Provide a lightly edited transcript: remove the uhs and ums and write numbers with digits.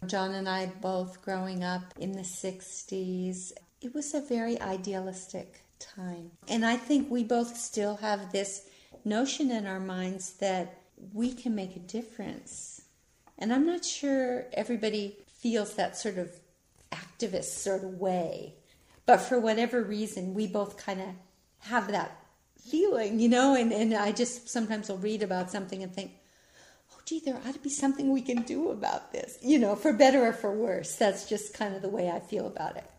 John and I both growing up in the 60s. It was a very idealistic time. And I think we both still have this notion in our minds that we can make a difference. And I'm not sure everybody feels that sort of activist sort of way. But for whatever reason, we both kind of have that feeling, and I just sometimes will read about something and think, oh, gee, there ought to be something we can do about this, for better or for worse. That's just kind of the way I feel about it.